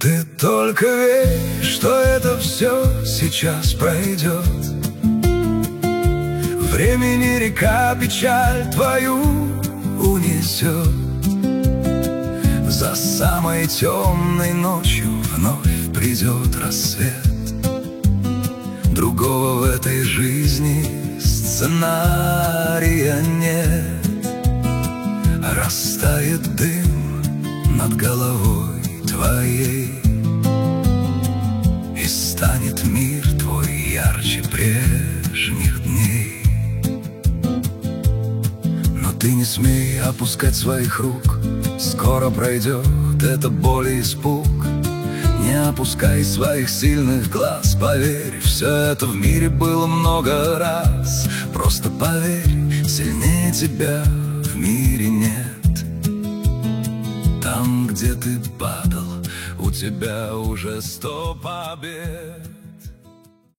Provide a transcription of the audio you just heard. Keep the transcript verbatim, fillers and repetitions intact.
Ты только верь, что это все сейчас пройдет. Времени река печаль твою унесет. За самой темной ночью вновь придет рассвет. Другого в этой жизни сценария нет. Растает дым над головой твоей, и станет мир твой ярче прежних дней. Но ты не смей опускать своих рук, скоро пройдет эта боль и испуг. Не опускай своих сильных глаз, поверь, все это в мире было много раз. Просто поверь, сильнее тебя в мире нет. Там, где ты падал, у тебя уже сто побед.